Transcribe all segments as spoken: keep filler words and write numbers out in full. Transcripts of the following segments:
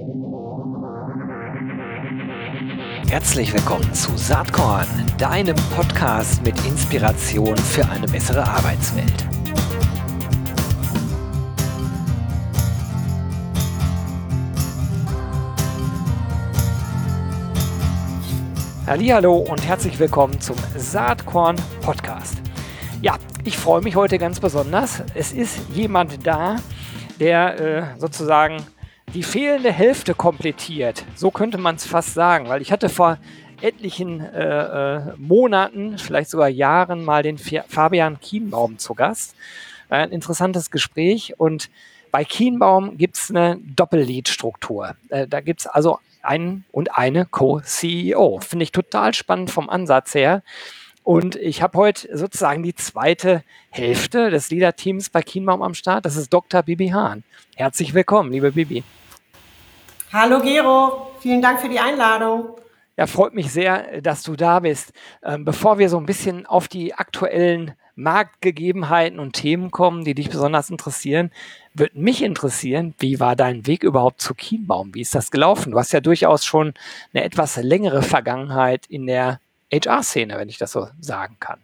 Herzlich willkommen zu Saatkorn, deinem Podcast mit Inspiration für eine bessere Arbeitswelt. Hallihallo und herzlich willkommen zum Saatkorn Podcast. Ja, ich freue mich heute ganz besonders. Es ist jemand da, der äh, sozusagen die fehlende Hälfte komplettiert. So könnte man es fast sagen, weil ich hatte vor etlichen äh, äh, Monaten, vielleicht sogar Jahren, mal den Fabian Kienbaum zu Gast. Ein interessantes Gespräch, und bei Kienbaum gibt es eine Doppellead-Struktur. Äh, da gibt es also einen und eine Co-C E O. Finde ich total spannend vom Ansatz her. Und ich habe heute sozusagen die zweite Hälfte des Leader-Teams bei Kienbaum am Start. Das ist Doktor Bibi Hahn. Herzlich willkommen, liebe Bibi. Hallo Gero, vielen Dank für die Einladung. Ja, freut mich sehr, dass du da bist. Ähm, bevor wir so ein bisschen auf die aktuellen Marktgegebenheiten und Themen kommen, die dich besonders interessieren, würde mich interessieren, wie war dein Weg überhaupt zu Kienbaum? Wie ist das gelaufen? Du hast ja durchaus schon eine etwas längere Vergangenheit in der H R-Szene, wenn ich das so sagen kann.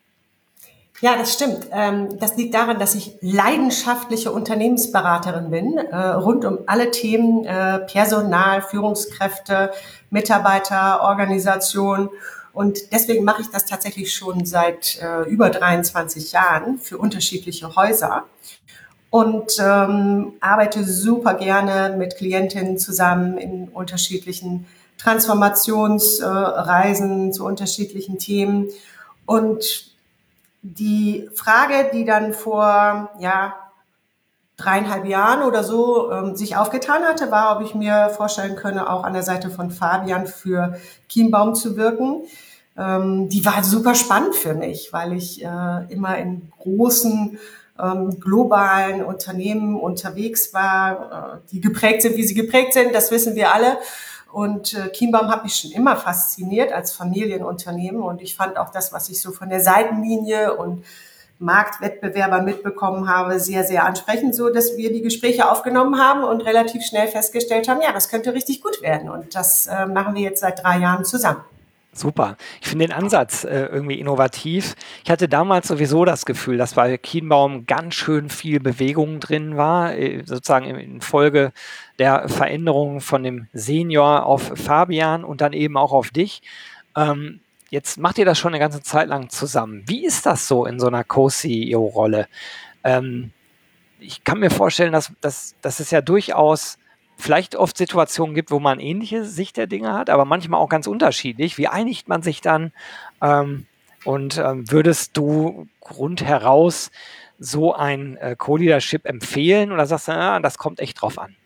Ja, das stimmt. Das liegt daran, dass ich leidenschaftliche Unternehmensberaterin bin, rund um alle Themen Personal, Führungskräfte, Mitarbeiter, Organisation. Und deswegen mache ich das tatsächlich schon seit über dreiundzwanzig Jahren für unterschiedliche Häuser und ähm, arbeite super gerne mit Klientinnen zusammen in unterschiedlichen Transformationsreisen äh, zu unterschiedlichen Themen. Und die Frage, die dann vor ja, dreieinhalb Jahren oder so ähm, sich aufgetan hatte, war, ob ich mir vorstellen könne, auch an der Seite von Fabian für Kienbaum zu wirken. Ähm, die war super spannend für mich, weil ich äh, immer in großen ähm, globalen Unternehmen unterwegs war, äh, die geprägt sind, wie sie geprägt sind, das wissen wir alle. Und äh, Kienbaum hat mich schon immer fasziniert als Familienunternehmen, und ich fand auch das, was ich so von der Seitenlinie und Marktwettbewerber mitbekommen habe, sehr, sehr ansprechend, so dass wir die Gespräche aufgenommen haben und relativ schnell festgestellt haben, ja, das könnte richtig gut werden, und das äh, machen wir jetzt seit drei Jahren zusammen. Super. Ich finde den Ansatz äh, irgendwie innovativ. Ich hatte damals sowieso das Gefühl, dass bei Kienbaum ganz schön viel Bewegung drin war, äh, sozusagen in Folge der Veränderung von dem Senior auf Fabian und dann eben auch auf dich. Ähm, jetzt macht ihr das schon eine ganze Zeit lang zusammen. Wie ist das so in so einer Co-C E O-Rolle? Ähm, ich kann mir vorstellen, dass, dass, dass es ja durchaus vielleicht oft Situationen gibt, wo man ähnliche Sicht der Dinge hat, aber manchmal auch ganz unterschiedlich. Wie einigt man sich dann? Ähm, und ähm, würdest du rundheraus so ein äh, Co-Leadership empfehlen, oder sagst du, ah, das kommt echt drauf an?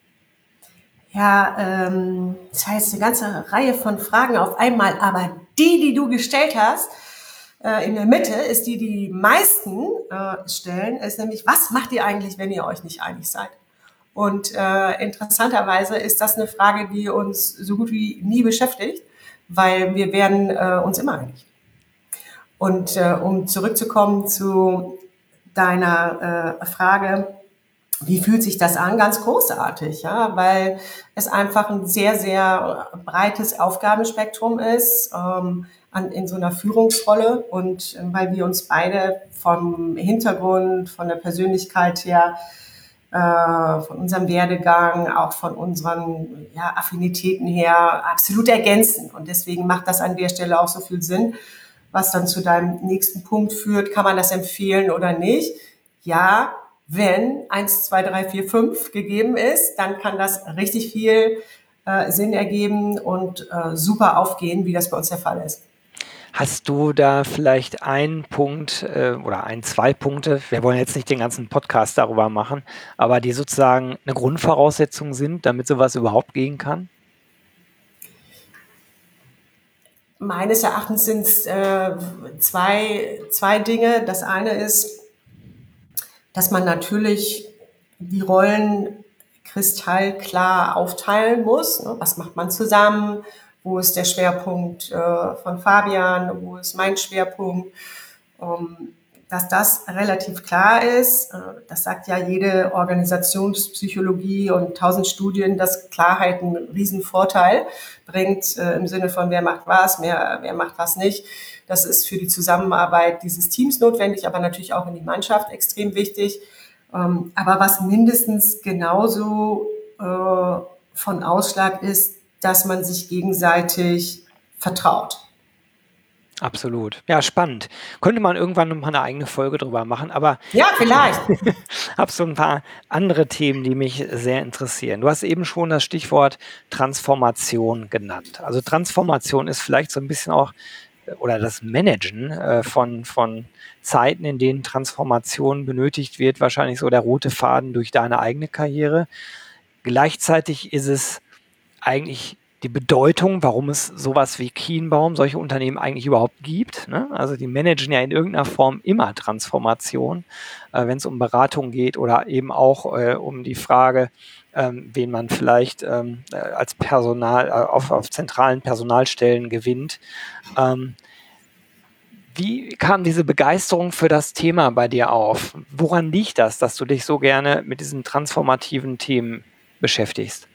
Ja, ähm, das heißt eine ganze Reihe von Fragen auf einmal, aber die, die du gestellt hast, äh, in der Mitte ist die, die die meisten äh, stellen, ist nämlich, was macht ihr eigentlich, wenn ihr euch nicht einig seid? Und äh, interessanterweise ist das eine Frage, die uns so gut wie nie beschäftigt, weil wir werden äh, uns immer einig. Und äh, um zurückzukommen zu deiner äh, Frage, wie fühlt sich das an? Ganz großartig, ja, weil es einfach ein sehr, sehr breites Aufgabenspektrum ist ähm, an, in so einer Führungsrolle, und äh, weil wir uns beide vom Hintergrund, von der Persönlichkeit her, von unserem Werdegang, auch von unseren ja, Affinitäten her absolut ergänzen. Und deswegen macht das an der Stelle auch so viel Sinn. Was dann zu deinem nächsten Punkt führt, kann man das empfehlen oder nicht? Ja, wenn eins, zwei, drei, vier, fünf gegeben ist, dann kann das richtig viel äh, Sinn ergeben und äh, super aufgehen, wie das bei uns der Fall ist. Hast du da vielleicht einen Punkt äh, oder ein, zwei Punkte, wir wollen jetzt nicht den ganzen Podcast darüber machen, aber die sozusagen eine Grundvoraussetzung sind, damit sowas überhaupt gehen kann? Meines Erachtens sind es äh, zwei, zwei Dinge. Das eine ist, dass man natürlich die Rollen kristallklar aufteilen muss. Ne? Was macht man zusammen? Wo ist der Schwerpunkt äh, von Fabian? Wo ist mein Schwerpunkt? Um, dass das relativ klar ist. Das sagt ja jede Organisationspsychologie und tausend Studien, dass Klarheit einen riesen Vorteil bringt, im Sinne von wer macht was, wer, wer macht was nicht. Das ist für die Zusammenarbeit dieses Teams notwendig, aber natürlich auch in die Mannschaft extrem wichtig. Aber was mindestens genauso von Ausschlag ist, dass man sich gegenseitig vertraut. Absolut. Ja, spannend. Könnte man irgendwann noch mal eine eigene Folge drüber machen, aber ja, vielleicht. Ich habe so ein paar andere Themen, die mich sehr interessieren. Du hast eben schon das Stichwort Transformation genannt. Also Transformation ist vielleicht so ein bisschen auch, oder das Managen äh, von, von Zeiten, in denen Transformation benötigt wird, wahrscheinlich so der rote Faden durch deine eigene Karriere. Gleichzeitig ist es eigentlich die Bedeutung, warum es sowas wie Kienbaum, solche Unternehmen eigentlich überhaupt gibt. Ne? Also die managen ja in irgendeiner Form immer Transformation, äh, wenn es um Beratung geht oder eben auch äh, um die Frage, ähm, wen man vielleicht ähm, als Personal, äh, auf, auf zentralen Personalstellen gewinnt. Ähm, wie kam diese Begeisterung für das Thema bei dir auf? Woran liegt das, dass du dich so gerne mit diesen transformativen Themen beschäftigst?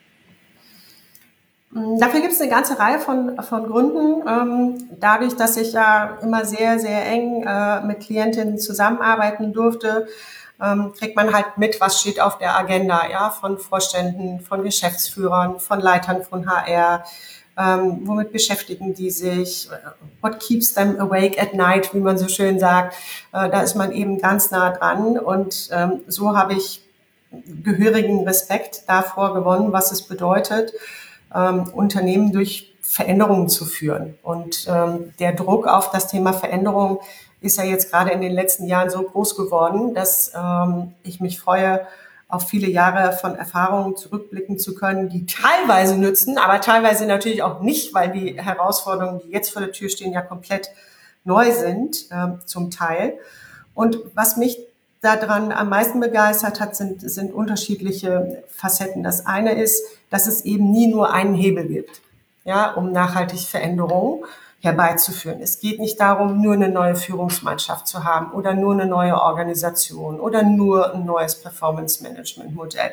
Dafür gibt es eine ganze Reihe von, von Gründen. Ähm, dadurch, dass ich ja immer sehr, sehr eng äh, mit Klientinnen zusammenarbeiten durfte, ähm, kriegt man halt mit, was steht auf der Agenda, ja, von Vorständen, von Geschäftsführern, von Leitern von H R. Ähm, womit beschäftigen die sich? What keeps them awake at night, wie man so schön sagt. Äh, da ist man eben ganz nah dran. Und ähm, so habe ich gehörigen Respekt davor gewonnen, was es bedeutet, Ähm, Unternehmen durch Veränderungen zu führen. Und ähm, der Druck auf das Thema Veränderung ist ja jetzt gerade in den letzten Jahren so groß geworden, dass ähm, ich mich freue, auf viele Jahre von Erfahrungen zurückblicken zu können, die teilweise nützen, aber teilweise natürlich auch nicht, weil die Herausforderungen, die jetzt vor der Tür stehen, ja komplett neu sind, äh, zum Teil. Und was mich daran am meisten begeistert hat, sind, sind unterschiedliche Facetten. Das eine ist, dass es eben nie nur einen Hebel gibt, ja, um nachhaltig Veränderungen herbeizuführen. Es geht nicht darum, nur eine neue Führungsmannschaft zu haben oder nur eine neue Organisation oder nur ein neues Performance-Management-Modell.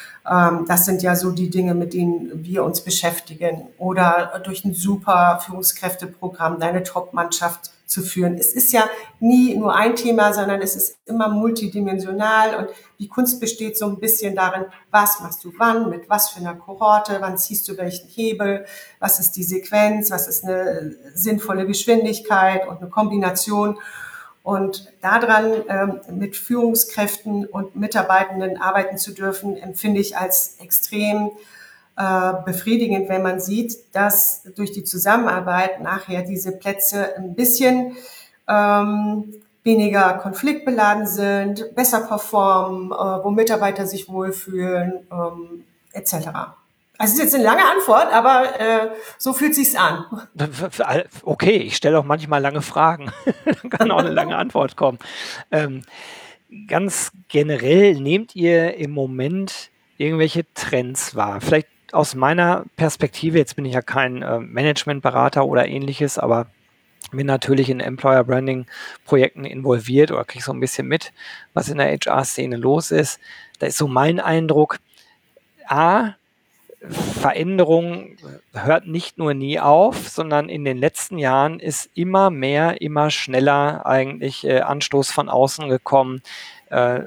Das sind ja so die Dinge, mit denen wir uns beschäftigen. Oder durch ein super Führungskräfteprogramm deine Top-Mannschaft zu führen. Es ist ja nie nur ein Thema, sondern es ist immer multidimensional und die Kunst besteht so ein bisschen darin, was machst du wann, mit was für einer Kohorte, wann ziehst du welchen Hebel, was ist die Sequenz, was ist eine sinnvolle Geschwindigkeit und eine Kombination. Und daran ähm, mit Führungskräften und Mitarbeitenden arbeiten zu dürfen, empfinde ich als extrem äh, befriedigend, wenn man sieht, dass durch die Zusammenarbeit nachher diese Plätze ein bisschen ähm, weniger konfliktbeladen sind, besser performen, äh, wo Mitarbeiter sich wohlfühlen, ähm, et cetera. Also es ist jetzt eine lange Antwort, aber äh, so fühlt sich's an. Okay, ich stelle auch manchmal lange Fragen. Dann kann auch eine lange Antwort kommen. Ähm, ganz generell, nehmt ihr im Moment irgendwelche Trends wahr? Vielleicht aus meiner Perspektive, jetzt bin ich ja kein äh, Managementberater oder ähnliches, aber bin natürlich in Employer Branding Projekten involviert oder kriege so ein bisschen mit, was in der H R-Szene los ist. Da ist so mein Eindruck, A, Veränderung hört nicht nur nie auf, sondern in den letzten Jahren ist immer mehr, immer schneller eigentlich äh, Anstoß von außen gekommen, äh,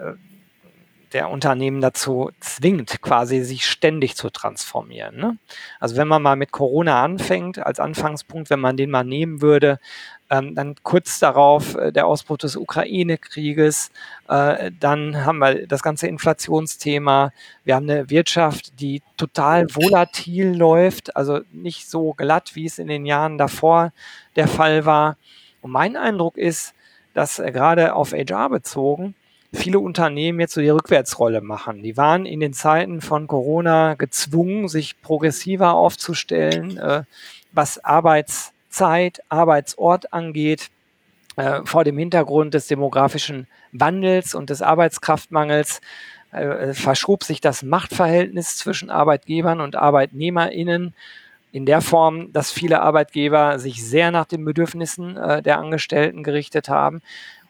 der Unternehmen dazu zwingt, quasi sich ständig zu transformieren. Ne? Also wenn man mal mit Corona anfängt, als Anfangspunkt, wenn man den mal nehmen würde, ähm, dann kurz darauf äh, der Ausbruch des Ukraine-Krieges, äh, dann haben wir das ganze Inflationsthema, wir haben eine Wirtschaft, die total volatil läuft, also nicht so glatt, wie es in den Jahren davor der Fall war. Und mein Eindruck ist, dass äh, gerade auf H R bezogen, viele Unternehmen jetzt so die Rückwärtsrolle machen. Die waren in den Zeiten von Corona gezwungen, sich progressiver aufzustellen, äh, was Arbeitszeit, Arbeitsort angeht, äh, vor dem Hintergrund des demografischen Wandels und des Arbeitskraftmangels äh, verschob sich das Machtverhältnis zwischen Arbeitgebern und ArbeitnehmerInnen in der Form, dass viele Arbeitgeber sich sehr nach den Bedürfnissen äh, der Angestellten gerichtet haben.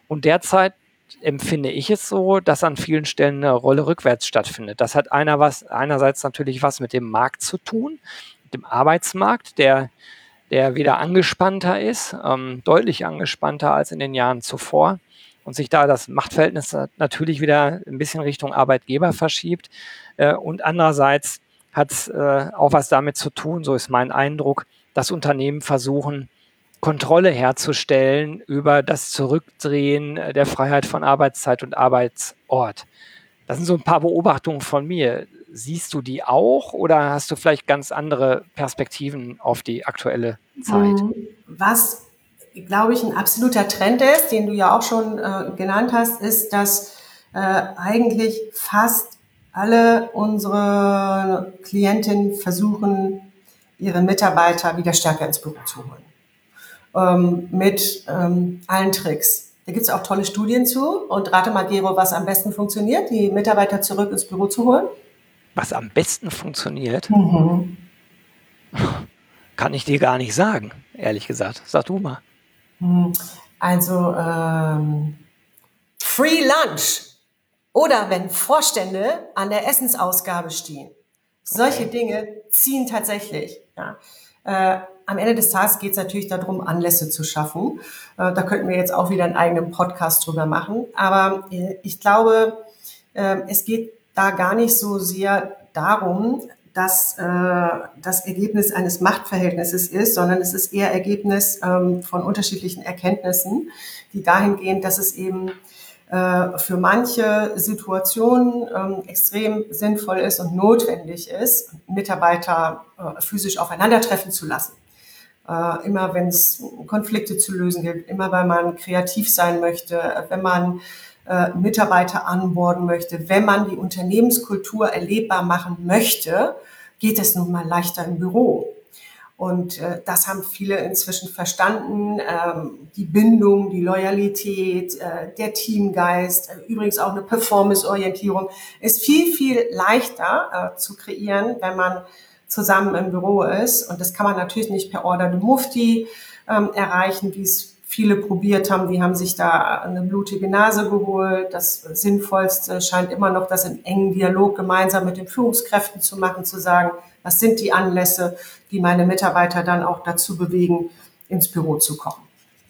Und derzeit empfinde ich es so, dass an vielen Stellen eine Rolle rückwärts stattfindet. Das hat einer was, einerseits natürlich was mit dem Markt zu tun, mit dem Arbeitsmarkt, der, der wieder angespannter ist, ähm, deutlich angespannter als in den Jahren zuvor und sich da das Machtverhältnis natürlich wieder ein bisschen Richtung Arbeitgeber verschiebt. Äh, und andererseits hat es äh, auch was damit zu tun, so ist mein Eindruck, dass Unternehmen versuchen, Kontrolle herzustellen über das Zurückdrehen äh, der Freiheit von Arbeitszeit und Arbeitsort. Das sind so ein paar Beobachtungen von mir. Siehst du die auch oder hast du vielleicht ganz andere Perspektiven auf die aktuelle Zeit? Was, glaube ich, ein absoluter Trend ist, den du ja auch schon äh, genannt hast, ist, dass äh, eigentlich fast alle unsere Klientinnen versuchen, ihre Mitarbeiter wieder stärker ins Büro zu holen. Ähm, mit ähm, allen Tricks. Da gibt es auch tolle Studien zu. Und rate mal, Gero, was am besten funktioniert, die Mitarbeiter zurück ins Büro zu holen? Was am besten funktioniert, Mhm. kann ich dir gar nicht sagen, ehrlich gesagt. Sag du mal. Also ähm, Free Lunch oder wenn Vorstände an der Essensausgabe stehen. Solche Okay. Dinge ziehen tatsächlich. Ja. Äh, am Ende des Tages geht es natürlich darum, Anlässe zu schaffen. Äh, da könnten wir jetzt auch wieder einen eigenen Podcast drüber machen. Aber äh, ich glaube, äh, es geht da gar nicht so sehr darum, dass äh, das Ergebnis eines Machtverhältnisses ist, sondern es ist eher Ergebnis ähm, von unterschiedlichen Erkenntnissen, die dahingehend, dass es eben äh, für manche Situationen ähm, extrem sinnvoll ist und notwendig ist, Mitarbeiter äh, physisch aufeinandertreffen zu lassen. Äh, immer wenn es Konflikte zu lösen gibt, immer weil man kreativ sein möchte, wenn man äh, Mitarbeiter anborden möchte, wenn man die Unternehmenskultur erlebbar machen möchte, geht es nun mal leichter im Büro. Und äh, das haben viele inzwischen verstanden. Ähm, die Bindung, die Loyalität, äh, der Teamgeist, äh, übrigens auch eine Performance-Orientierung ist viel, viel leichter äh, zu kreieren, wenn man zusammen im Büro ist. Und das kann man natürlich nicht per Order de Mufti ähm, erreichen, wie es viele probiert haben. Die haben sich da eine blutige Nase geholt. Das Sinnvollste scheint immer noch, das in engen Dialog gemeinsam mit den Führungskräften zu machen, zu sagen, was sind die Anlässe, die meine Mitarbeiter dann auch dazu bewegen, ins Büro zu kommen.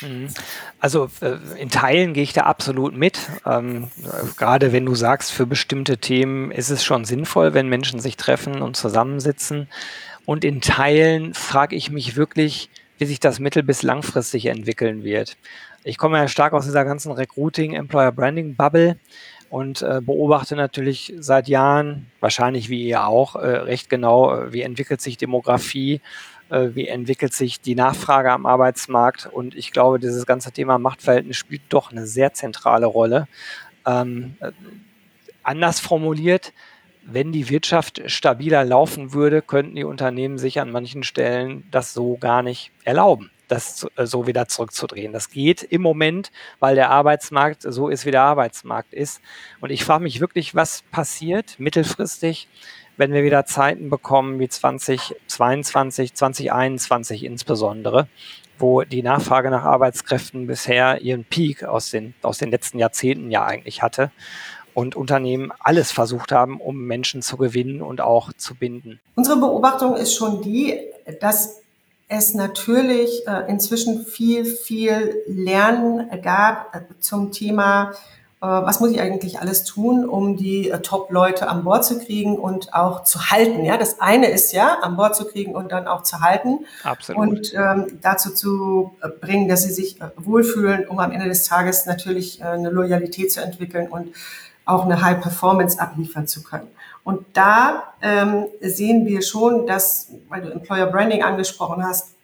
Also äh, in Teilen gehe ich da absolut mit. Ähm, äh, gerade wenn du sagst, für bestimmte Themen ist es schon sinnvoll, wenn Menschen sich treffen und zusammensitzen. Und in Teilen frage ich mich wirklich, wie sich das mittel- bis langfristig entwickeln wird. Ich komme ja stark aus dieser ganzen Recruiting, Employer Branding Bubble und äh, beobachte natürlich seit Jahren, wahrscheinlich wie ihr auch, äh, recht genau, äh, wie entwickelt sich Demografie, äh, wie entwickelt sich die Nachfrage am Arbeitsmarkt. Und ich glaube, dieses ganze Thema Machtverhältnis spielt doch eine sehr zentrale Rolle. Ähm, äh, anders formuliert, wenn die Wirtschaft stabiler laufen würde, könnten die Unternehmen sich an manchen Stellen das so gar nicht erlauben, das zu, äh, so wieder zurückzudrehen. Das geht im Moment, weil der Arbeitsmarkt so ist, wie der Arbeitsmarkt ist. Und ich frage mich wirklich, was passiert mittelfristig, wenn wir wieder Zeiten bekommen wie zwanzig zweiundzwanzig, zwanzig einundzwanzig insbesondere, wo die Nachfrage nach Arbeitskräften bisher ihren Peak aus den, aus den letzten Jahrzehnten ja eigentlich hatte. Und Unternehmen alles versucht haben, um Menschen zu gewinnen und auch zu binden. Unsere Beobachtung ist schon die, dass es natürlich äh, inzwischen viel, viel Lernen gab äh, zum Thema, äh, was muss ich eigentlich alles tun, um die äh, Top-Leute an Bord zu kriegen und auch zu halten. Ja, das eine ist ja, an Bord zu kriegen und dann auch zu halten. Absolut. Und ähm, dazu zu äh, bringen, dass sie sich äh, wohlfühlen, um am Ende des Tages natürlich äh, eine Loyalität zu entwickeln und auch eine High Performance abliefern zu können. Und da ähm, sehen wir schon, dass, weil du Employer Branding angesprochen hast,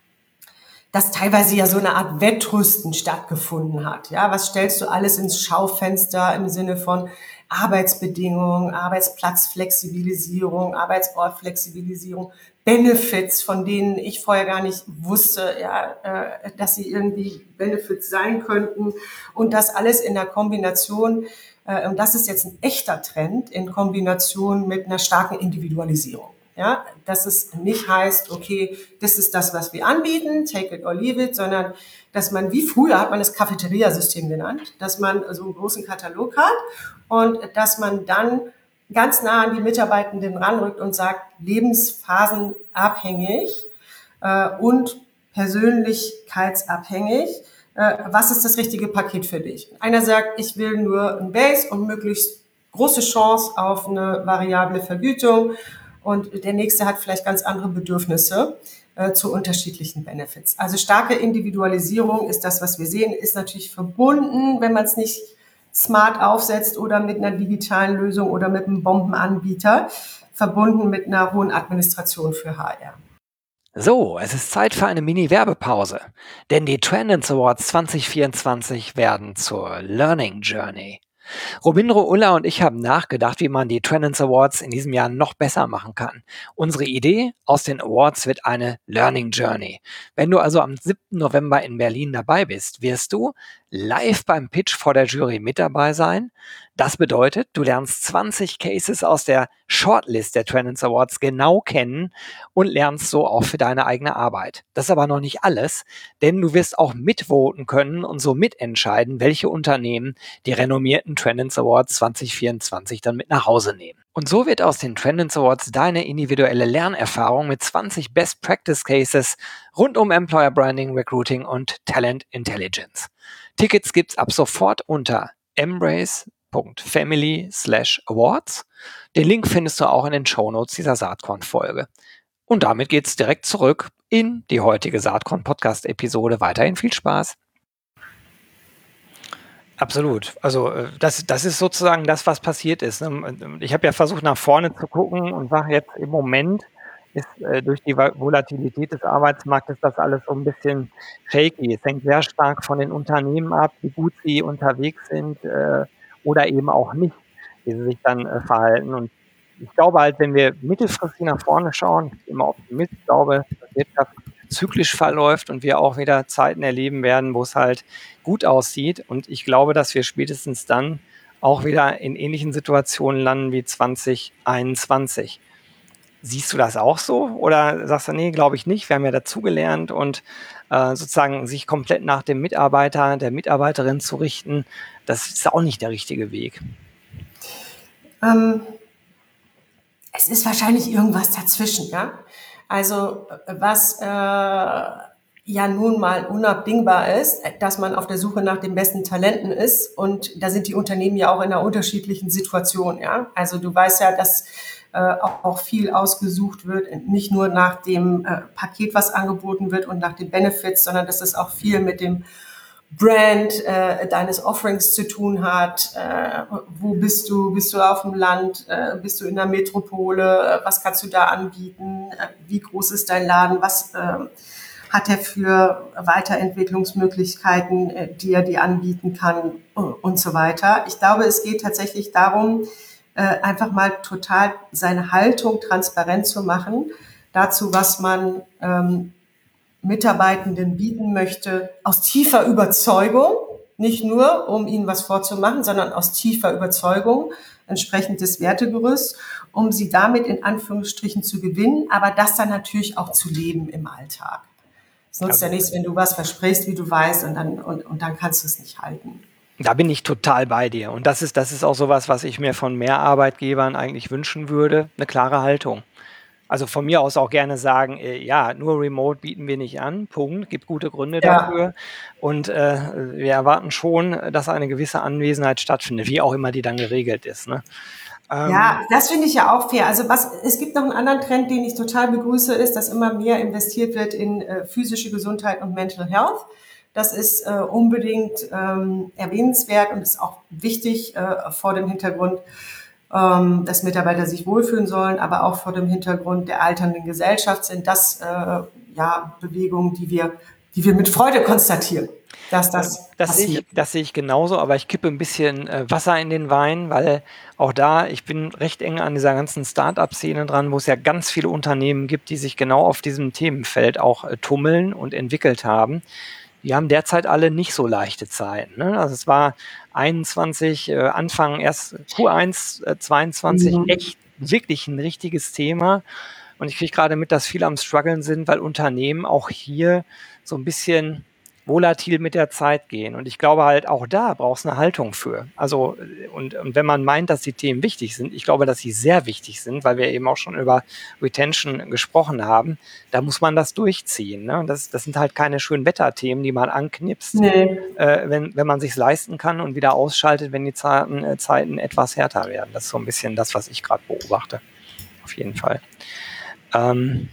dass teilweise ja so eine Art Wettrüsten stattgefunden hat. Ja, was stellst du alles ins Schaufenster im Sinne von Arbeitsbedingungen, Arbeitsplatzflexibilisierung, Arbeitsortflexibilisierung, Benefits, von denen ich vorher gar nicht wusste, ja, äh, dass sie irgendwie Benefits sein könnten. Und das alles in der Kombination, äh, und das ist jetzt ein echter Trend, in Kombination mit einer starken Individualisierung. Ja, dass es nicht heißt, okay, das ist das, was wir anbieten, take it or leave it, sondern dass man, wie früher hat man das Cafeteria-System genannt, dass man so einen großen Katalog hat und dass man dann ganz nah an die Mitarbeitenden ranrückt und sagt, lebensphasenabhängig äh, und persönlichkeitsabhängig, äh, was ist das richtige Paket für dich? Einer sagt, ich will nur ein Base und möglichst große Chance auf eine variable Vergütung und der nächste hat vielleicht ganz andere Bedürfnisse äh, zu unterschiedlichen Benefits. Also starke Individualisierung ist das, was wir sehen, ist natürlich verbunden, wenn man es nicht smart aufsetzt oder mit einer digitalen Lösung oder mit einem Bombenanbieter, verbunden mit einer hohen Administration für H R. So, es ist Zeit für eine Mini-Werbepause, denn die Trendance Awards zwanzig vierundzwanzig werden zur Learning Journey. Robindro Ulla und ich haben nachgedacht, wie man die Trendance Awards in diesem Jahr noch besser machen kann. Unsere Idee aus den Awards wird eine Learning Journey. Wenn du also am siebten November in Berlin dabei bist, wirst du live beim Pitch vor der Jury mit dabei sein. Das bedeutet, du lernst zwanzig Cases aus der Shortlist der Trendance Awards genau kennen und lernst so auch für deine eigene Arbeit. Das ist aber noch nicht alles, denn du wirst auch mitvoten können und so mitentscheiden, welche Unternehmen die renommierten Trendance Awards zwanzig vierundzwanzig dann mit nach Hause nehmen. Und so wird aus den Trendance Awards deine individuelle Lernerfahrung mit zwanzig Best Practice Cases rund um Employer Branding, Recruiting und Talent Intelligence. Tickets gibt's ab sofort unter embrace.family slash awards. Den Link findest du auch in den Shownotes dieser Saatkorn-Folge. Und damit geht's direkt zurück in die heutige Saatkorn-Podcast-Episode. Weiterhin viel Spaß. Absolut. Also das, das ist sozusagen das, was passiert ist. Ich habe ja versucht, nach vorne zu gucken und sage jetzt, im Moment ist äh, durch die Volatilität des Arbeitsmarktes das alles so ein bisschen shaky. Es hängt sehr stark von den Unternehmen ab, wie gut sie unterwegs sind äh, oder eben auch nicht, wie sie sich dann äh, verhalten. Und ich glaube halt, wenn wir mittelfristig nach vorne schauen, ich bin immer Optimist, ich glaube, dass Wirtschaft zyklisch verläuft und wir auch wieder Zeiten erleben werden, wo es halt gut aussieht. Und ich glaube, dass wir spätestens dann auch wieder in ähnlichen Situationen landen wie zwanzig einundzwanzig. Siehst du das auch so? Oder sagst du, nee, glaube ich nicht, wir haben ja dazugelernt und äh, sozusagen sich komplett nach dem Mitarbeiter, der Mitarbeiterin zu richten, das ist auch nicht der richtige Weg. Ähm, es ist wahrscheinlich irgendwas dazwischen, ja. Also was äh, ja nun mal unabdingbar ist, dass man auf der Suche nach den besten Talenten ist und da sind die Unternehmen ja auch in einer unterschiedlichen Situation, ja. Also du weißt ja, dass Auch, auch viel ausgesucht wird, nicht nur nach dem äh, Paket, was angeboten wird und nach den Benefits, sondern dass es auch viel mit dem Brand äh, deines Offerings zu tun hat. Äh, wo bist du? Bist du auf dem Land? Äh, bist du in der Metropole? Was kannst du da anbieten? Äh, wie groß ist dein Laden? Was äh, hat er für Weiterentwicklungsmöglichkeiten, äh, die er dir anbieten kann und so weiter. Ich glaube, es geht tatsächlich darum, einfach mal total seine Haltung transparent zu machen, dazu, was man ähm, Mitarbeitenden bieten möchte, aus tiefer Überzeugung, nicht nur, um ihnen was vorzumachen, sondern aus tiefer Überzeugung, entsprechend des Wertegerüsts, um sie damit in Anführungsstrichen zu gewinnen, aber das dann natürlich auch zu leben im Alltag. Es nutzt ja nichts, wenn du was versprichst, wie du weißt, und dann, und, und dann kannst du es nicht halten. Da bin ich total bei dir. Und das ist, das ist auch sowas, was ich mir von mehr Arbeitgebern eigentlich wünschen würde, eine klare Haltung. Also von mir aus auch gerne sagen, äh, ja, nur Remote bieten wir nicht an, Punkt, gibt gute Gründe ja. dafür. Und äh, wir erwarten schon, dass eine gewisse Anwesenheit stattfindet, wie auch immer die dann geregelt ist. Ne? Ähm, ja, das finde ich ja auch fair. Also was, es gibt noch einen anderen Trend, den ich total begrüße, ist, dass immer mehr investiert wird in äh, physische Gesundheit und Mental Health. Das ist äh, unbedingt ähm, erwähnenswert und ist auch wichtig äh, vor dem Hintergrund, ähm, dass Mitarbeiter sich wohlfühlen sollen, aber auch vor dem Hintergrund der alternden Gesellschaft sind das äh, ja Bewegungen, die wir, die wir mit Freude konstatieren. Dass das das, sehe ich, das sehe ich genauso, aber ich kippe ein bisschen äh, Wasser in den Wein, weil auch da, ich bin recht eng an dieser ganzen Start-up-Szene dran, wo es ja ganz viele Unternehmen gibt, die sich genau auf diesem Themenfeld auch äh, tummeln und entwickelt haben. Die haben derzeit alle nicht so leichte Zeiten. Ne? Also es war einundzwanzig, äh, Anfang erst Q eins äh, zweiundzwanzig mhm. echt wirklich ein richtiges Thema. Und ich kriege gerade mit, dass viele am struggeln sind, weil Unternehmen auch hier so ein bisschen volatil mit der Zeit gehen. Und ich glaube halt, auch da braucht es eine Haltung für. Also, und, und wenn man meint, dass die Themen wichtig sind, ich glaube, dass sie sehr wichtig sind, weil wir eben auch schon über Retention gesprochen haben, da muss man das durchziehen. Ne? Das, das sind halt keine schönen Wetterthemen, die man anknipst, Nee. äh, wenn, wenn man sich leisten kann und wieder ausschaltet, wenn die Zeiten, äh, Zeiten etwas härter werden. Das ist so ein bisschen das, was ich gerade beobachte. Auf jeden Fall. Ähm,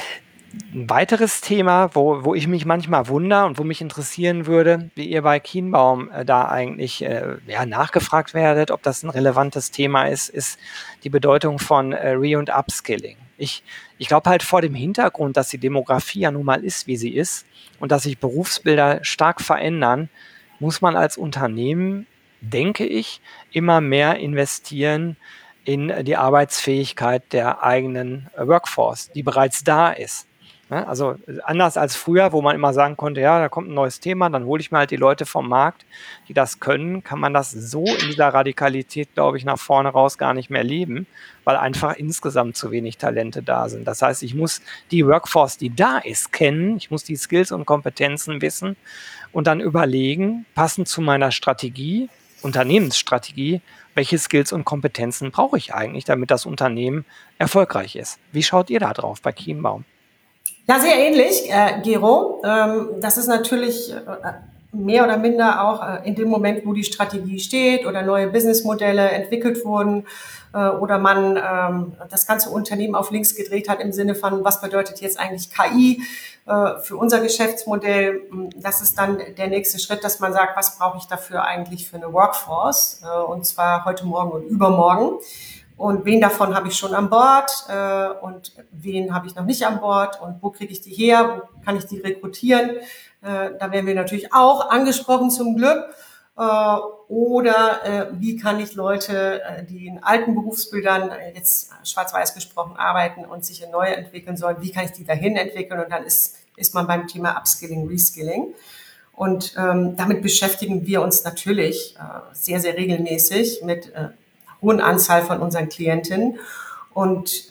Ein weiteres Thema, wo, wo ich mich manchmal wundere und wo mich interessieren würde, wie ihr bei Kienbaum äh, da eigentlich äh, ja, nachgefragt werdet, ob das ein relevantes Thema ist, ist die Bedeutung von äh, Re- und Upskilling. Ich, ich glaube halt vor dem Hintergrund, dass die Demografie ja nun mal ist, wie sie ist und dass sich Berufsbilder stark verändern, muss man als Unternehmen, denke ich, immer mehr investieren in die Arbeitsfähigkeit der eigenen äh, Workforce, die bereits da ist. Ne? Also anders als früher, wo man immer sagen konnte, ja, da kommt ein neues Thema, dann hole ich mir halt die Leute vom Markt, die das können, kann man das so in dieser Radikalität, glaube ich, nach vorne raus gar nicht mehr leben, weil einfach insgesamt zu wenig Talente da sind. Das heißt, ich muss die Workforce, die da ist, kennen, ich muss die Skills und Kompetenzen wissen und dann überlegen, passend zu meiner Strategie, Unternehmensstrategie, welche Skills und Kompetenzen brauche ich eigentlich, damit das Unternehmen erfolgreich ist. Wie schaut ihr da drauf bei Kienbaum? Ja, sehr ähnlich, äh, Gero. Ähm, das ist natürlich äh, mehr oder minder auch äh, in dem Moment, wo die Strategie steht oder neue Businessmodelle entwickelt wurden äh, oder man ähm, das ganze Unternehmen auf links gedreht hat im Sinne von, was bedeutet jetzt eigentlich K I äh, für unser Geschäftsmodell. Das ist dann der nächste Schritt, dass man sagt, was brauche ich dafür eigentlich für eine Workforce äh, und zwar heute Morgen und übermorgen. Und wen davon habe ich schon an Bord äh, und wen habe ich noch nicht an Bord und wo kriege ich die her, wo kann ich die rekrutieren. Äh, da werden wir natürlich auch angesprochen zum Glück. Äh, oder äh, wie kann ich Leute, äh, die in alten Berufsbildern äh, jetzt schwarz-weiß gesprochen arbeiten und sich in neue entwickeln sollen, wie kann ich die dahin entwickeln? Und dann ist, ist man beim Thema Upskilling, Reskilling. Und ähm, damit beschäftigen wir uns natürlich äh, sehr, sehr regelmäßig mit äh, hohen Anzahl von unseren Klientinnen. Und äh,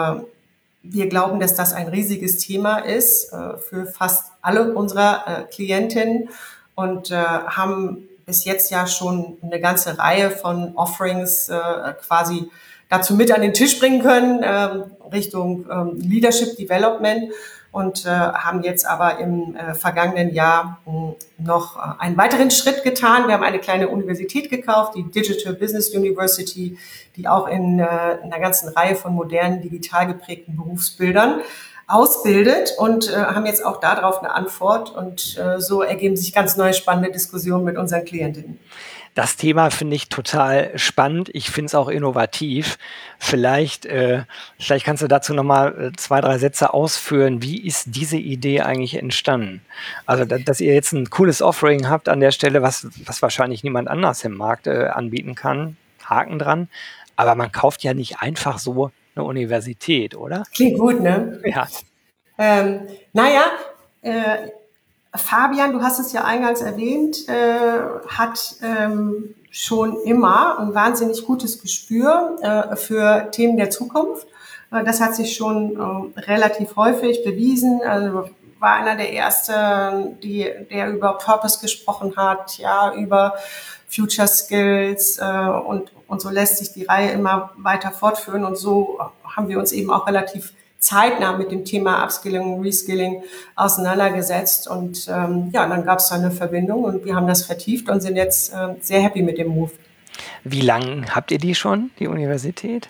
wir glauben, dass das ein riesiges Thema ist äh, für fast alle unserer äh, Klientinnen und äh, haben bis jetzt ja schon eine ganze Reihe von Offerings äh, quasi dazu mit an den Tisch bringen können, äh, Richtung äh, Leadership Development. Und äh, haben jetzt aber im äh, vergangenen Jahr mh, noch äh, einen weiteren Schritt getan. Wir haben eine kleine Universität gekauft, die Digital Business University, die auch in, äh, in einer ganzen Reihe von modernen, digital geprägten Berufsbildern ausbildet und äh, haben jetzt auch darauf eine Antwort. Und äh, so ergeben sich ganz neue spannende Diskussionen mit unseren Klientinnen. Das Thema finde ich total spannend. Ich finde es auch innovativ. Vielleicht, äh, vielleicht kannst du dazu nochmal zwei, drei Sätze ausführen. Wie ist diese Idee eigentlich entstanden? Also, da, dass ihr jetzt ein cooles Offering habt an der Stelle, was, was wahrscheinlich niemand anders im Markt äh, anbieten kann. Haken dran. Aber man kauft ja nicht einfach so eine Universität, oder? Klingt gut, ne? Ja. Ähm, naja, äh, Fabian, du hast es ja eingangs erwähnt, äh, hat ähm, schon immer ein wahnsinnig gutes Gespür äh, für Themen der Zukunft. Äh, das hat sich schon äh, relativ häufig bewiesen. Also war einer der Ersten, die, der über Purpose gesprochen hat, ja, über Future Skills äh, und, und so lässt sich die Reihe immer weiter fortführen. Und so haben wir uns eben auch relativ zeitnah mit dem Thema Upskilling, Reskilling auseinandergesetzt und ähm, ja, dann gab es da eine Verbindung und wir haben das vertieft und sind jetzt äh, sehr happy mit dem Move. Wie lange habt ihr die schon, die Universität?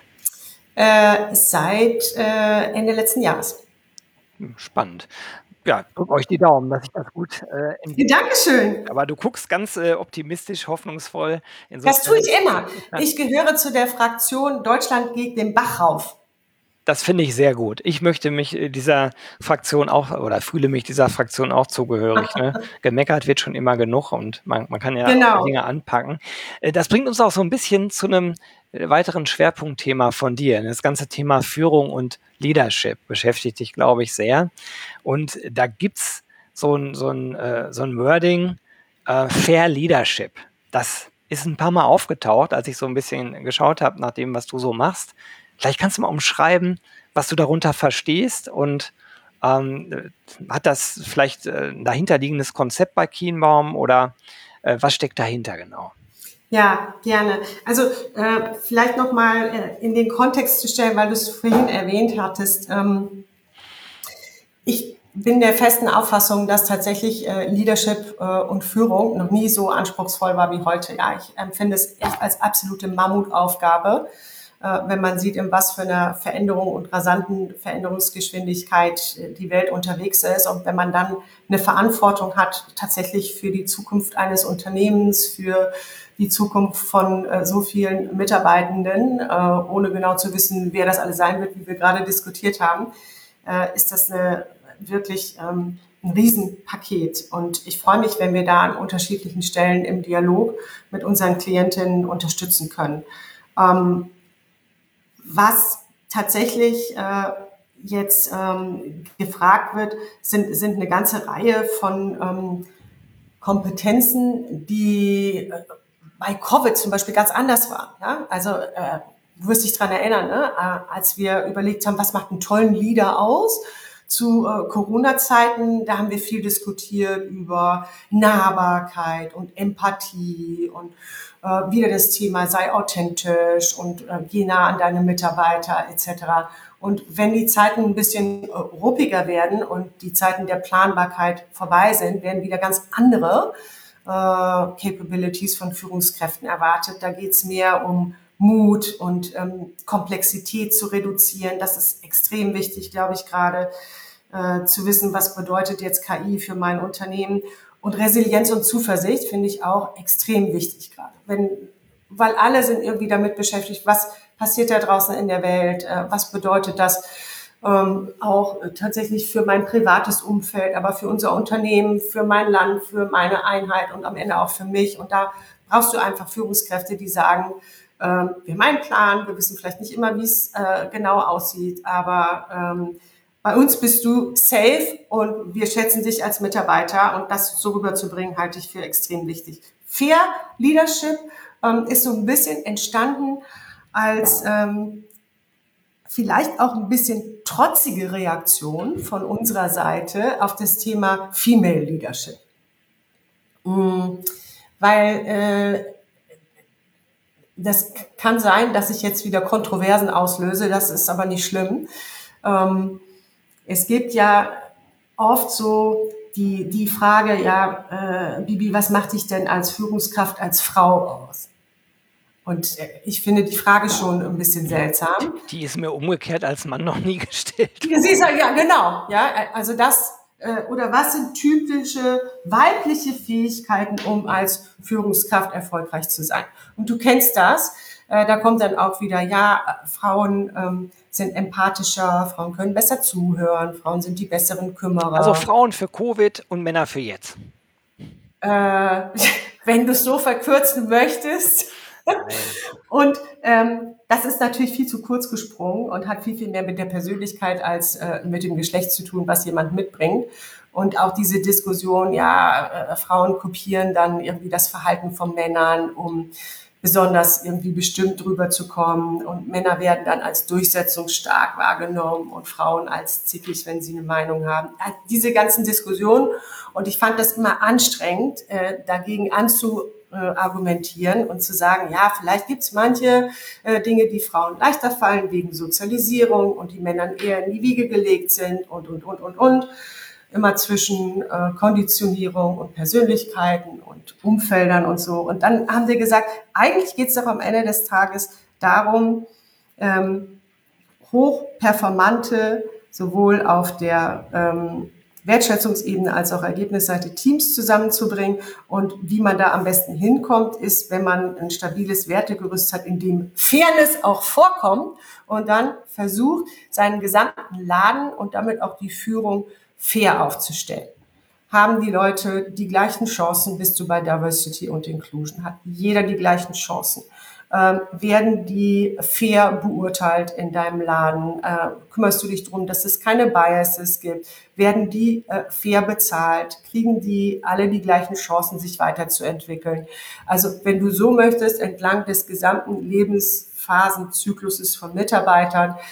Äh, seit äh, Ende letzten Jahres. Spannend. Ja, drückt euch die Daumen, dass ich das gut äh, entwickle. Dankeschön. Aber du guckst ganz äh, optimistisch, hoffnungsvoll. Insofern, das tue ich immer. Ich gehöre zu der Fraktion Deutschland geht den Bach rauf. Das finde ich sehr gut. Ich möchte mich dieser Fraktion auch oder fühle mich dieser Fraktion auch zugehörig. Ne? Gemeckert wird schon immer genug und man, man kann ja genau. Dinge anpacken. Das bringt uns auch so ein bisschen zu einem weiteren Schwerpunktthema von dir. Das ganze Thema Führung und Leadership beschäftigt dich, glaube ich, sehr. Und da gibt es so ein, so ein, so ein Wording, äh, Fair Leadership. Das ist ein paar Mal aufgetaucht, als ich so ein bisschen geschaut habe nach dem, was du so machst. Vielleicht kannst du mal umschreiben, was du darunter verstehst und ähm, hat das vielleicht äh, ein dahinterliegendes Konzept bei Kienbaum oder äh, was steckt dahinter genau? Ja, gerne. Also äh, vielleicht nochmal äh, in den Kontext zu stellen, weil du es vorhin erwähnt hattest. Ähm, ich bin der festen Auffassung, dass tatsächlich äh, Leadership äh, und Führung noch nie so anspruchsvoll war wie heute. Ja, ich empfinde es echt als absolute Mammutaufgabe, äh, wenn man sieht, in was für einer Veränderung und rasanten Veränderungsgeschwindigkeit äh, die Welt unterwegs ist. Und wenn man dann eine Verantwortung hat, tatsächlich für die Zukunft eines Unternehmens, für die Zukunft von äh, so vielen Mitarbeitenden, äh, ohne genau zu wissen, wer das alles sein wird, wie wir gerade diskutiert haben, äh, ist das eine wirklich ähm, ein Riesenpaket. Und ich freue mich, wenn wir da an unterschiedlichen Stellen im Dialog mit unseren Klientinnen unterstützen können. Ähm, was tatsächlich äh, jetzt ähm, gefragt wird, sind, sind eine ganze Reihe von ähm, Kompetenzen, die äh, bei Covid zum Beispiel ganz anders waren. Ja? Also äh, du wirst dich dran erinnern, ne? äh, als wir überlegt haben, was macht einen tollen Leader aus? Zu äh, Corona-Zeiten, da haben wir viel diskutiert über Nahbarkeit und Empathie und äh, wieder das Thema, sei authentisch und äh, geh nah an deine Mitarbeiter et cetera. Und wenn die Zeiten ein bisschen äh, ruppiger werden und die Zeiten der Planbarkeit vorbei sind, werden wieder ganz andere äh, Capabilities von Führungskräften erwartet. Da geht es mehr um Mut und ähm, Komplexität zu reduzieren. Das ist extrem wichtig, glaube ich, gerade äh, zu wissen, was bedeutet jetzt K I für mein Unternehmen. Und Resilienz und Zuversicht finde ich auch extrem wichtig gerade. Wenn, weil alle sind irgendwie damit beschäftigt, was passiert da draußen in der Welt, äh, was bedeutet das ähm, auch tatsächlich für mein privates Umfeld, aber für unser Unternehmen, für mein Land, für meine Einheit und am Ende auch für mich. Und da brauchst du einfach Führungskräfte, die sagen, ähm, wir haben einen Plan, wir wissen vielleicht nicht immer, wie es äh, genau aussieht, aber ähm, bei uns bist du safe und wir schätzen dich als Mitarbeiter und das so rüberzubringen, halte ich für extrem wichtig. Fair Leadership ähm, ist so ein bisschen entstanden als ähm, vielleicht auch ein bisschen trotzige Reaktion von unserer Seite auf das Thema Female Leadership. Mhm. Weil äh, das kann sein, dass ich jetzt wieder Kontroversen auslöse, das ist aber nicht schlimm. Ähm, es gibt ja oft so die, die Frage, ja, äh, Bibi, was macht dich denn als Führungskraft als Frau aus? Und äh, ich finde die Frage schon ein bisschen seltsam. Die ist mir umgekehrt als Mann noch nie gestellt. Ja, sie sagt, ja, genau. Ja, also das, äh, oder was sind typische weibliche Fähigkeiten, um als Führungskraft erfolgreich zu sein? Und du kennst das. Äh, da kommt dann auch wieder, ja, Frauen ähm, sind empathischer, Frauen können besser zuhören, Frauen sind die besseren Kümmerer. Also Frauen für Covid und Männer für jetzt. Äh, wenn du es so verkürzen möchtest. Und ähm, das ist natürlich viel zu kurz gesprungen und hat viel, viel mehr mit der Persönlichkeit als äh, mit dem Geschlecht zu tun, was jemand mitbringt. Und auch diese Diskussion, ja, äh, Frauen kopieren dann irgendwie das Verhalten von Männern, um besonders irgendwie bestimmt rüberzukommen. Und Männer werden dann als durchsetzungsstark wahrgenommen und Frauen als zickig, wenn sie eine Meinung haben. Diese ganzen Diskussionen. Und ich fand das immer anstrengend, äh, dagegen anzu argumentieren und zu sagen, ja, vielleicht gibt es manche äh, Dinge, die Frauen leichter fallen wegen Sozialisierung und die Männern eher in die Wiege gelegt sind und, und, und, und, und. Immer zwischen äh, Konditionierung und Persönlichkeiten und Umfeldern und so. Und dann haben wir gesagt, eigentlich geht es doch am Ende des Tages darum, ähm, hochperformante, sowohl auf der ähm, Wertschätzungsebene als auch Ergebnisseite Teams zusammenzubringen. Und wie man da am besten hinkommt, ist, wenn man ein stabiles Wertegerüst hat, in dem Fairness auch vorkommt und dann versucht, seinen gesamten Laden und damit auch die Führung fair aufzustellen. Haben die Leute die gleichen Chancen, bist du bei Diversity und Inclusion? Hat jeder die gleichen Chancen? Ähm, werden die fair beurteilt in deinem Laden? Äh, kümmerst du dich darum, dass es keine Biases gibt? Werden die äh, fair bezahlt? Kriegen die alle die gleichen Chancen, sich weiterzuentwickeln? Also wenn du so möchtest, entlang des gesamten Lebensphasenzykluses von Mitarbeitern,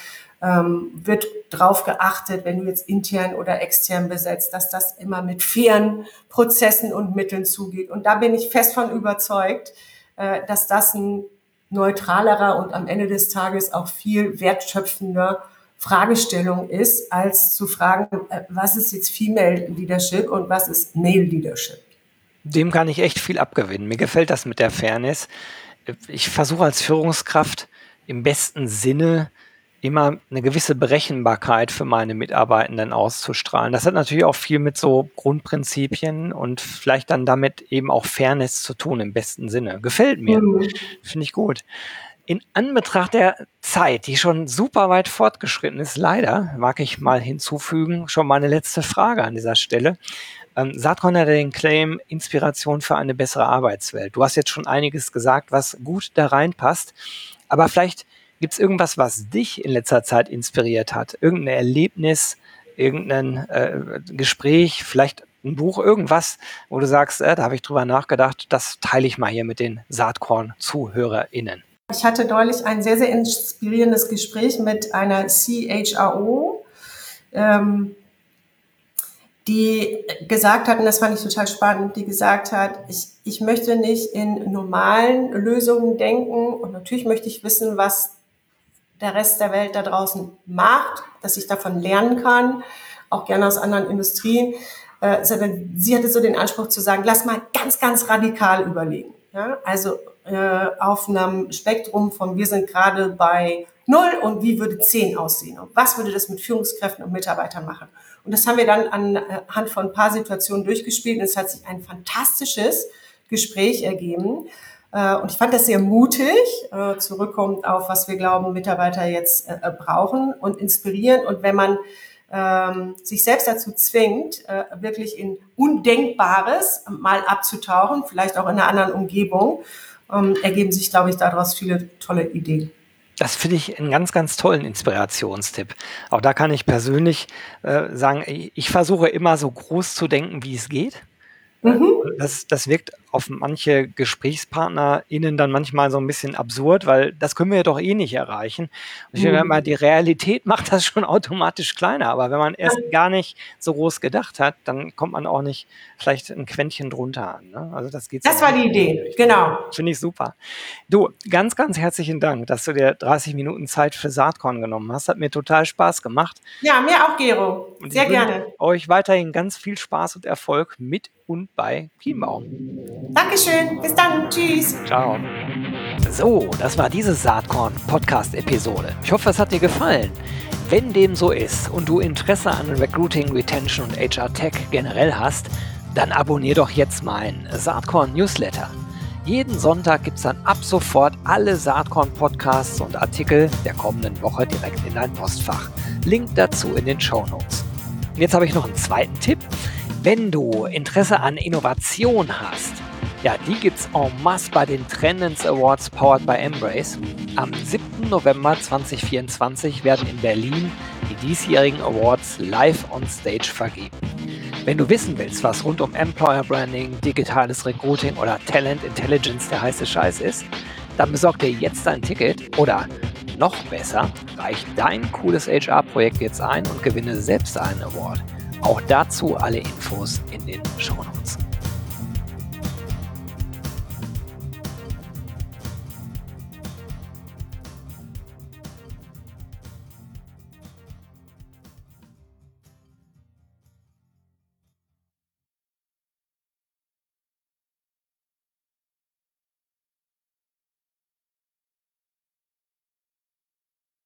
ähm, wird drauf geachtet, wenn du jetzt intern oder extern besetzt, dass das immer mit fairen Prozessen und Mitteln zugeht. Und da bin ich fest von überzeugt, äh, dass das ein neutralerer und am Ende des Tages auch viel wertschöpfender Fragestellung ist, als zu fragen, äh, was ist jetzt Female Leadership und was ist Male Leadership. Dem kann ich echt viel abgewinnen. Mir gefällt das mit der Fairness. Ich versuche als Führungskraft im besten Sinne immer eine gewisse Berechenbarkeit für meine Mitarbeitenden auszustrahlen. Das hat natürlich auch viel mit so Grundprinzipien und vielleicht dann damit eben auch Fairness zu tun im besten Sinne. Gefällt mir. Mhm. Finde ich gut. In Anbetracht der Zeit, die schon super weit fortgeschritten ist, leider, mag ich mal hinzufügen, schon meine letzte Frage an dieser Stelle. Ähm, Saatkorn hat den Claim Inspiration für eine bessere Arbeitswelt. Du hast jetzt schon einiges gesagt, was gut da reinpasst, aber vielleicht gibt es irgendwas, was dich in letzter Zeit inspiriert hat? Irgendein Erlebnis, irgendein äh, Gespräch, vielleicht ein Buch, irgendwas, wo du sagst, äh, da habe ich drüber nachgedacht, das teile ich mal hier mit den Saatkorn-ZuhörerInnen. Ich hatte neulich ein sehr, sehr inspirierendes Gespräch mit einer C H R O, ähm, die gesagt hat, und das fand ich total spannend, die gesagt hat, ich, ich möchte nicht in normalen Lösungen denken und natürlich möchte ich wissen, was der Rest der Welt da draußen macht, dass ich davon lernen kann, auch gerne aus anderen Industrien, äh, sondern sie hatte so den Anspruch zu sagen, lass mal ganz, ganz radikal überlegen. Ja? Also äh, auf einem Spektrum von wir sind gerade bei null und wie würde zehn aussehen und was würde das mit Führungskräften und Mitarbeitern machen. Und das haben wir dann anhand von ein paar Situationen durchgespielt und es hat sich ein fantastisches Gespräch ergeben. Und ich fand das sehr mutig, zurückkommt auf, was wir glauben, Mitarbeiter jetzt brauchen und inspirieren. Und wenn man ähm, sich selbst dazu zwingt, äh, wirklich in Undenkbares mal abzutauchen, vielleicht auch in einer anderen Umgebung, ähm, ergeben sich, glaube ich, daraus viele tolle Ideen. Das finde ich einen ganz, ganz tollen Inspirationstipp. Auch da kann ich persönlich äh, sagen, ich, ich versuche immer so groß zu denken, wie es geht. Mhm. Das, das wirkt auf manche GesprächspartnerInnen dann manchmal so ein bisschen absurd, weil das können wir ja doch eh nicht erreichen. Und ich mhm. finde, die Realität macht das schon automatisch kleiner. Aber wenn man erst gar nicht so groß gedacht hat, dann kommt man auch nicht vielleicht ein Quäntchen drunter an. Ne? Also das geht. Das war die Idee, genau. Finde ich super. Du, ganz, ganz herzlichen Dank, dass du dir dreißig Minuten Zeit für Saatkorn genommen hast. Hat mir total Spaß gemacht. Ja, mir auch, Gero. Und sehr gerne. Euch weiterhin ganz viel Spaß und Erfolg mit und bei Kienbaum. Dankeschön. Bis dann. Tschüss. Ciao. So, das war diese Saatkorn-Podcast-Episode. Ich hoffe, es hat dir gefallen. Wenn dem so ist und du Interesse an Recruiting, Retention und H R-Tech generell hast, dann abonnier doch jetzt meinen Saatkorn-Newsletter. Jeden Sonntag gibt es dann ab sofort alle Saatkorn-Podcasts und Artikel der kommenden Woche direkt in dein Postfach. Link dazu in den Shownotes. Und jetzt habe ich noch einen zweiten Tipp. Wenn du Interesse an Innovation hast, ja, die gibt's en masse bei den Trendens Awards powered by Embrace. Am siebten November zweitausendvierundzwanzig werden in Berlin die diesjährigen Awards live on stage vergeben. Wenn du wissen willst, was rund um Employer Branding, digitales Recruiting oder Talent Intelligence der heiße Scheiß ist, dann besorg dir jetzt ein Ticket oder noch besser, reich dein cooles H R-Projekt jetzt ein und gewinne selbst einen Award. Auch dazu alle Infos in den Shownotes.